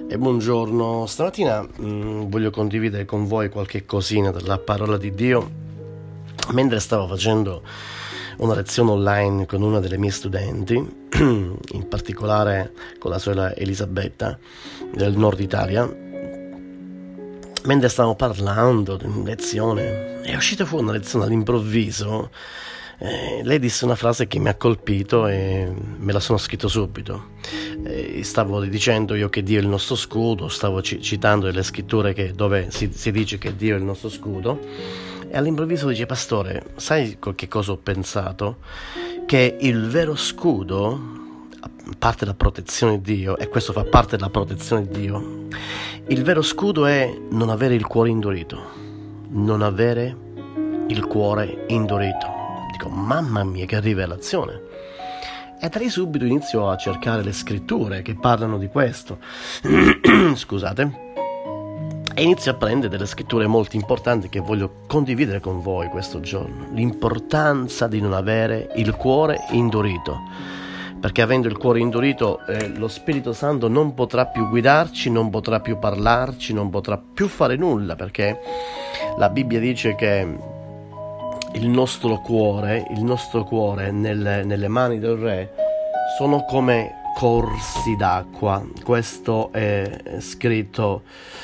E buongiorno, stamattina voglio condividere con voi qualche cosina della parola di Dio. Mentre stavo facendo una lezione online con una delle mie studenti, in particolare con la sorella Elisabetta del nord Italia, mentre stavamo parlando di lezione, è uscita fuori una lezione all'improvviso. Lei disse una frase che mi ha colpito e me la sono scritto subito. Stavo dicendo io che Dio è il nostro scudo, stavo citando delle scritture dove si dice che Dio è il nostro scudo, e all'improvviso dice: pastore, sai che cosa ho pensato? Che il vero scudo, a parte la protezione di Dio, e questo fa parte della protezione di Dio, il vero scudo è non avere il cuore indurito, non avere il cuore indurito. Dico, mamma mia, che rivelazione! E da lì subito inizio a cercare le scritture che parlano di questo. Scusate. E inizio a prendere delle scritture molto importanti che voglio condividere con voi questo giorno. L'importanza di non avere il cuore indurito. Perché avendo il cuore indurito lo Spirito Santo non potrà più guidarci, non potrà più parlarci, non potrà più fare nulla, perché la Bibbia dice che il nostro cuore nelle mani del Re sono come corsi d'acqua. Questo è scritto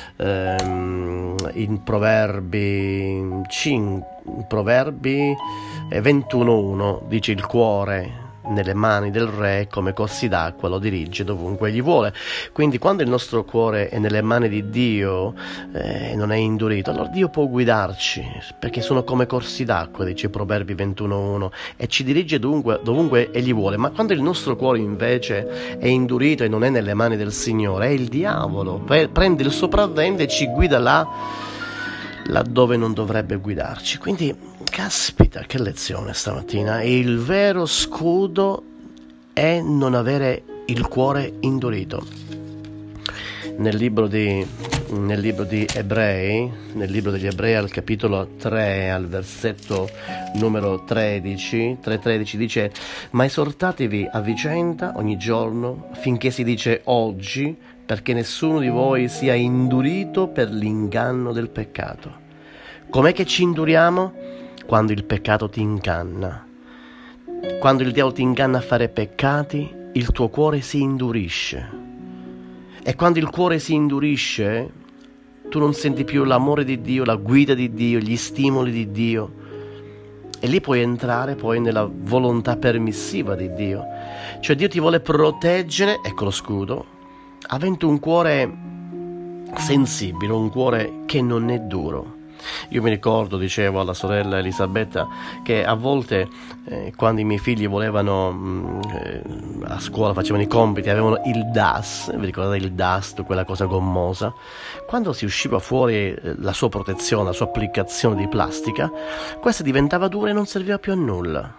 in Proverbi 21:1, dice: il cuore nelle mani del Re è come corsi d'acqua, lo dirige dovunque egli vuole. Quindi quando il nostro cuore è nelle mani di Dio e non è indurito, allora Dio può guidarci, perché sono come corsi d'acqua, dice Proverbi 21:1, e ci dirige dovunque egli vuole. Ma quando il nostro cuore invece è indurito e non è nelle mani del Signore, è il diavolo, prende il sopravvento e ci guida laddove non dovrebbe guidarci. Quindi caspita, che lezione stamattina. Il vero scudo è non avere il cuore indurito. Nel libro degli Ebrei al capitolo 3, al versetto numero 3:13 dice: ma esortatevi a vicenda ogni giorno finché si dice oggi, perché nessuno di voi sia indurito per l'inganno del peccato. Com'è che ci induriamo? Quando il peccato ti inganna. Quando il diavolo ti inganna a fare peccati, il tuo cuore si indurisce. E quando il cuore si indurisce, tu non senti più l'amore di Dio, la guida di Dio, gli stimoli di Dio. E lì puoi entrare poi nella volontà permissiva di Dio. Cioè Dio ti vuole proteggere, ecco lo scudo, avendo un cuore sensibile, un cuore che non è duro. Io mi ricordo, dicevo alla sorella Elisabetta, che a volte quando i miei figli volevano a scuola, facevano i compiti, avevano il DAS, vi ricordate il DAS, quella cosa gommosa? Quando si usciva fuori la sua protezione, la sua applicazione di plastica, questa diventava dura e non serviva più a nulla,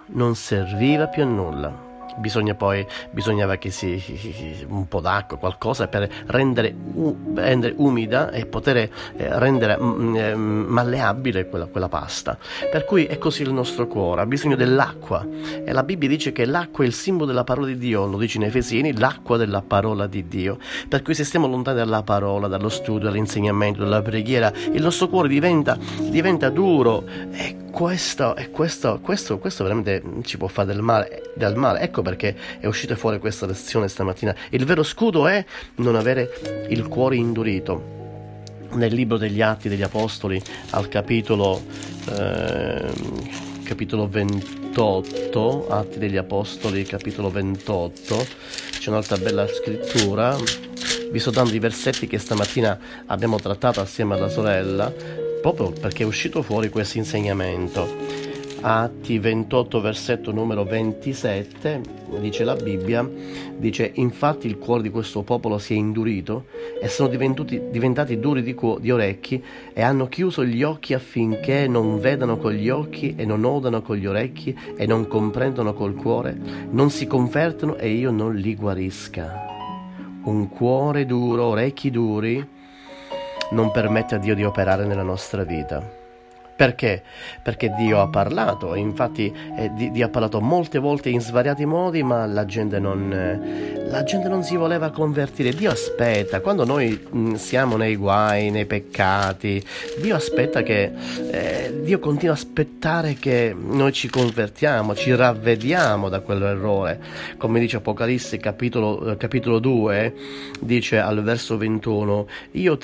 bisognava che un po' d'acqua, qualcosa per rendere umida e poter rendere malleabile quella pasta. Per cui è così il nostro cuore, ha bisogno dell'acqua, e la Bibbia dice che l'acqua è il simbolo della parola di Dio, lo dice in Efesini, l'acqua della parola di Dio. Per cui se stiamo lontani dalla parola, dallo studio, dall'insegnamento, dalla preghiera, il nostro cuore diventa duro, e questo veramente ci può fare del male. Ecco perché è uscita fuori questa lezione stamattina. Il vero scudo è non avere il cuore indurito. Nel libro degli Atti degli Apostoli, al capitolo 28, Atti degli Apostoli, capitolo 28, c'è un'altra bella scrittura. Vi sto dando i versetti che stamattina abbiamo trattato assieme alla sorella, proprio perché è uscito fuori questo insegnamento. Atti 28, versetto numero 27, dice la Bibbia, dice: infatti il cuore di questo popolo si è indurito e sono diventati duri di orecchi, e hanno chiuso gli occhi affinché non vedano con gli occhi e non udano con gli orecchi e non comprendono col cuore, non si convertono e io non li guarisca. Un cuore duro, orecchi duri, non permette a Dio di operare nella nostra vita. Perché? Perché Dio ha parlato, e infatti Dio ha parlato molte volte in svariati modi, ma la gente non la gente non si voleva convertire. Dio aspetta, quando noi siamo nei guai, nei peccati, Dio aspetta che Dio continua a aspettare che noi ci convertiamo, ci ravvediamo da quell'errore. Come dice Apocalisse capitolo 2, dice al verso 21: io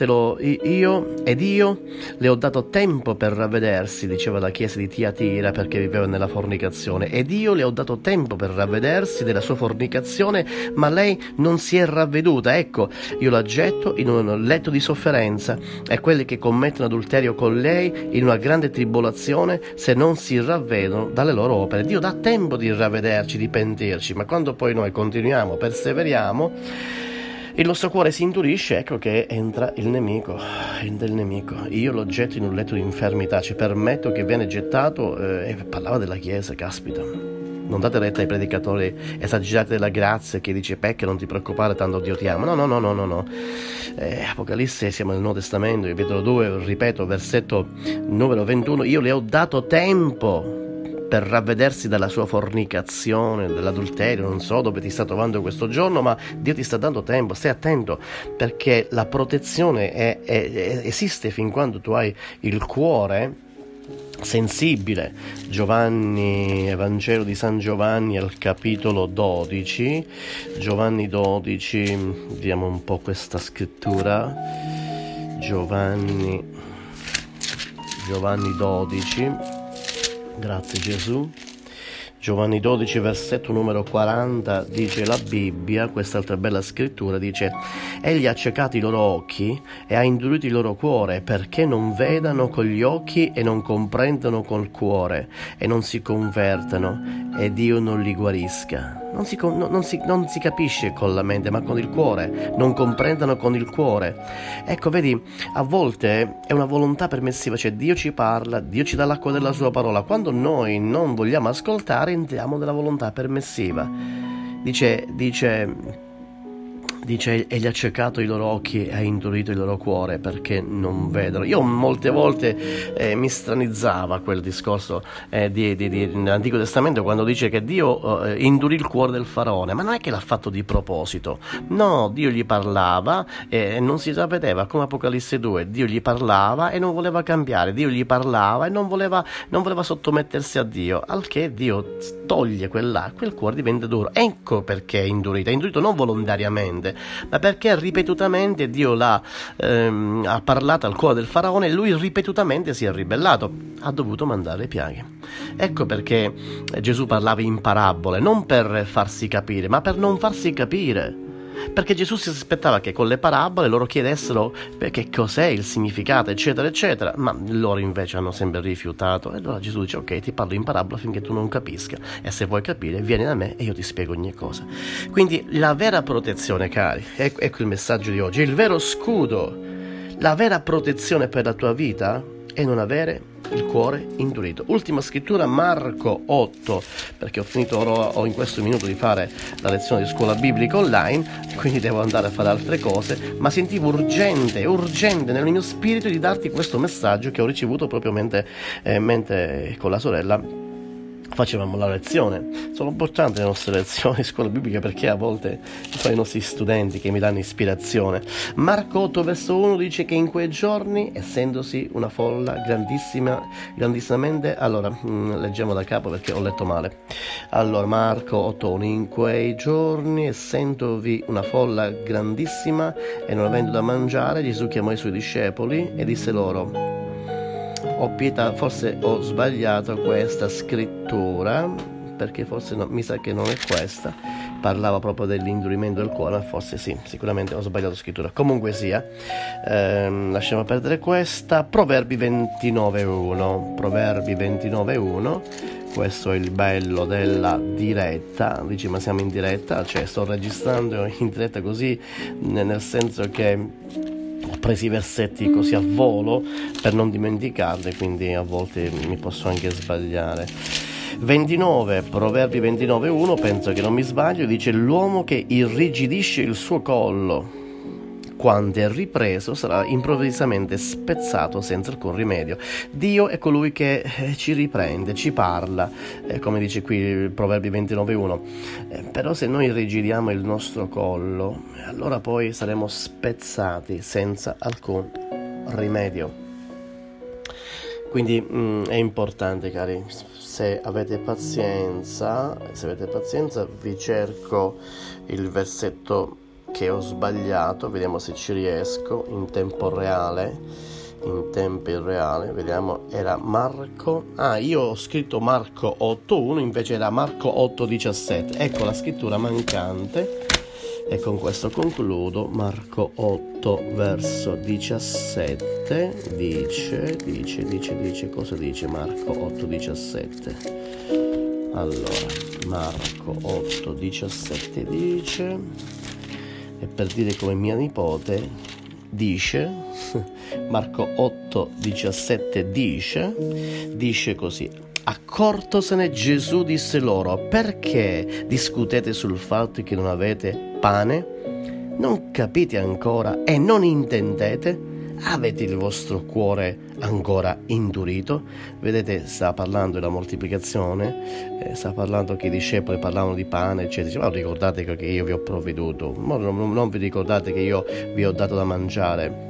le ho dato tempo per ravvedersi, diceva la chiesa di Tiatira, perché viveva nella fornicazione, ed io le ho dato tempo per ravvedersi della sua fornicazione, ma lei non si è ravveduta. Ecco, io la getto in un letto di sofferenza, e quelli che commettono adulterio con lei in una grande tribolazione, se non si ravvedono dalle loro opere. Dio dà tempo di ravvederci, di pentirci, ma quando poi noi continuiamo, perseveriamo, il nostro cuore si indurisce, ecco che entra il nemico. Io lo getto in un letto di infermità, ci permetto che viene gettato, e parlava della Chiesa, caspita. Non date retta ai predicatori esagerati della grazia che dice pecca, non ti preoccupare, tanto Dio ti ama. No. Apocalisse, siamo nel Nuovo Testamento, capitolo 2, ripeto, versetto numero 21, io le ho dato tempo per ravvedersi dalla sua fornicazione, dell'adulterio. Non so dove ti sta trovando questo giorno, ma Dio ti sta dando tempo. Stai attento, perché la protezione esiste fin quando tu hai il cuore sensibile. Evangelo di San Giovanni al capitolo 12, Giovanni 12, vediamo un po' questa scrittura. Giovanni 12, grazie Gesù. Giovanni 12, versetto numero 40, dice la Bibbia, quest'altra bella scrittura, dice: egli ha ciecato i loro occhi e ha indurito il loro cuore, perché non vedano con gli occhi e non comprendano col cuore e non si convertano, e Dio non li guarisca. Non si capisce con la mente, ma con il cuore. Non comprendono con il cuore. Ecco, vedi, a volte è una volontà permissiva, cioè Dio ci parla, Dio ci dà l'acqua della sua parola. Quando noi non vogliamo ascoltare, entriamo nella volontà permissiva. Dice egli ha ciecato i loro occhi e ha indurito il loro cuore, perché non vedono. Io molte volte mi stranizzava quel discorso nell'Antico Testamento, quando dice che Dio indurì il cuore del faraone, ma non è che l'ha fatto di proposito. No, Dio gli parlava e non si ravvedeva, come Apocalisse 2. Dio gli parlava e non voleva cambiare, Dio gli parlava e non voleva sottomettersi a Dio, al che Dio toglie quell'acqua e il cuore diventa duro. Ecco perché è indurito non volontariamente, ma perché ripetutamente Dio ha parlato al cuore del faraone e lui ripetutamente si è ribellato, ha dovuto mandare le piaghe. Ecco perché Gesù parlava in parabole, non per farsi capire, ma per non farsi capire. Perché Gesù si aspettava che con le parabole loro chiedessero che cos'è il significato, eccetera eccetera, ma loro invece hanno sempre rifiutato. E allora Gesù dice: ok, ti parlo in parabola finché tu non capisca, e se vuoi capire vieni da me e io ti spiego ogni cosa. Quindi la vera protezione, cari, ecco il messaggio di oggi, il vero scudo, la vera protezione per la tua vita è non avere il cuore indurito. Ultima scrittura, Marco 8, perché ho in questo minuto di fare la lezione di scuola biblica online, quindi devo andare a fare altre cose, ma sentivo urgente nel mio spirito di darti questo messaggio che ho ricevuto proprio mentre con la sorella facevamo la lezione. Sono importanti le nostre lezioni di scuola biblica, perché a volte sono i nostri studenti che mi danno ispirazione. Marco 8 verso 1 dice che in quei giorni, essendosi una folla grandissimamente, allora leggiamo da capo perché ho letto male. Allora Marco 8:1: in quei giorni, essendovi una folla grandissima e non avendo da mangiare, Gesù chiamò i suoi discepoli e disse loro: ho pietà, forse ho sbagliato questa scrittura, perché forse no, mi sa che non è questa, parlava proprio dell'indurimento del cuore, ma forse sì, sicuramente ho sbagliato scrittura. Comunque sia, lasciamo perdere questa. Proverbi 29:1, questo è il bello della diretta. Dici, ma siamo in diretta? Cioè, sto registrando in diretta così, nel senso che ho preso i versetti così a volo per non dimenticarli, quindi a volte mi posso anche sbagliare. Proverbi 29:1, penso che non mi sbaglio, dice: l'uomo che irrigidisce il suo collo quando è ripreso sarà improvvisamente spezzato senza alcun rimedio. Dio è colui che ci riprende, ci parla, come dice qui Proverbi 29:1. Però se noi rigidiamo il nostro collo, allora poi saremo spezzati senza alcun rimedio. Quindi è importante, cari, se avete pazienza, vi cerco il versetto che ho sbagliato, vediamo se ci riesco in tempo reale, vediamo, era Marco, io ho scritto Marco 8:1, invece era Marco 8:17, ecco la scrittura mancante. E con questo concludo. Marco 8 verso 17 dice, cosa dice Marco 8:17? Allora, Marco 8:17 dice, e per dire come mia nipote dice, Marco 8:17 dice così: accortosene Gesù disse loro: perché discutete sul fatto che non avete pane? Non capite ancora e non intendete? Avete il vostro cuore ancora indurito? Vedete, sta parlando della moltiplicazione, sta parlando che i discepoli parlavano di pane, eccetera. Dice, ma ricordate che io vi ho provveduto, ma non vi ricordate che io vi ho dato da mangiare?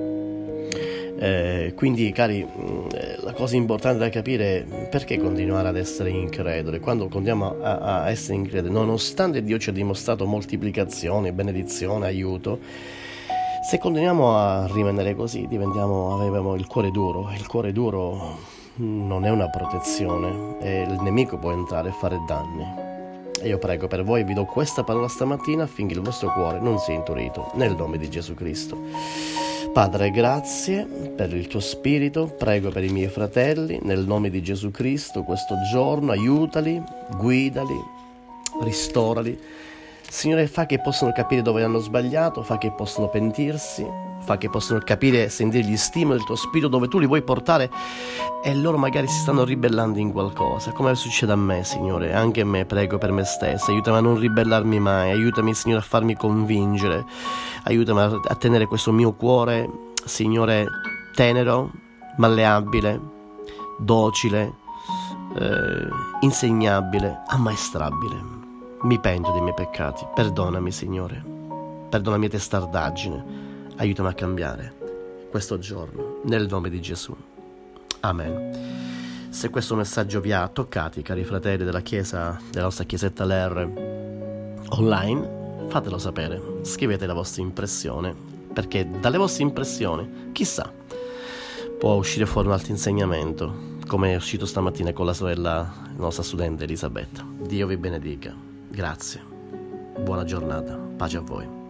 Quindi, cari, la cosa importante da capire è perché continuare ad essere increduli. Quando continuiamo a essere increduli, nonostante Dio ci ha dimostrato moltiplicazione, benedizione, aiuto, se continuiamo a rimanere così avremo il cuore duro. Il cuore duro non è una protezione, e il nemico può entrare e fare danni. E io prego per voi, vi do questa parola stamattina affinché il vostro cuore non sia inturito, nel nome di Gesù Cristo. Padre, grazie per il tuo spirito, prego per i miei fratelli, nel nome di Gesù Cristo, questo giorno, aiutali, guidali, ristorali. Signore, fa che possano capire dove hanno sbagliato, fa che possano pentirsi, fa che possano capire e sentire gli stimoli del tuo spirito dove tu li vuoi portare, e loro magari si stanno ribellando in qualcosa, come succede a me, Signore, anche a me, prego per me stesso, aiutami a non ribellarmi mai, aiutami, Signore, a farmi convincere, aiutami a tenere questo mio cuore, Signore, tenero, malleabile, docile, insegnabile, ammaestrabile. Mi pento dei miei peccati, perdonami, Signore, perdona la mia testardaggine, aiutami a cambiare questo giorno, nel nome di Gesù. Amen. Se questo messaggio vi ha toccati, cari fratelli della Chiesa, della nostra Chiesetta LR online, fatelo sapere, scrivete la vostra impressione, perché dalle vostre impressioni, chissà, può uscire fuori un altro insegnamento, come è uscito stamattina con la sorella, la nostra studente Elisabetta. Dio vi benedica. Grazie, buona giornata, pace a voi.